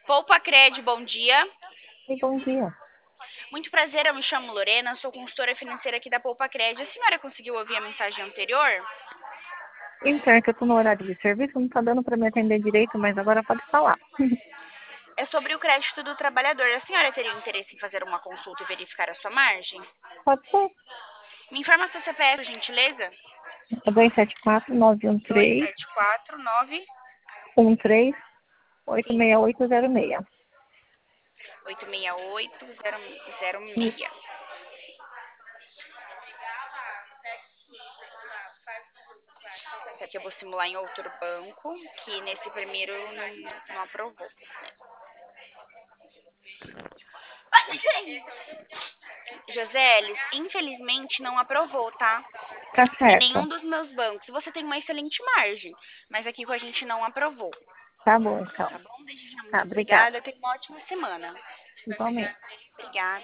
Poupa Cred, bom dia. E bom dia. Muito prazer, eu me chamo Lorena, sou consultora financeira aqui da Poupa Cred. A senhora conseguiu ouvir a mensagem anterior? Então, é que eu estou no horário de serviço, não está dando para me atender direito, mas agora pode falar. É sobre o crédito do trabalhador. A senhora teria interesse em fazer uma consulta e verificar a sua margem? Pode ser. Me informa seu CPF, por gentileza. É 274-913-1386. 2749 sim, 86806. Aqui eu vou simular em outro banco, que nesse primeiro não aprovou. Josélis, infelizmente não aprovou, tá? Tá Em certo. nenhum dos meus bancos. Você tem uma excelente margem, mas aqui com a gente não aprovou. Tá bom, então. Tá bom? Desde já Tá, muito obrigada. obrigada. Tenha uma ótima semana. Igualmente. Obrigada.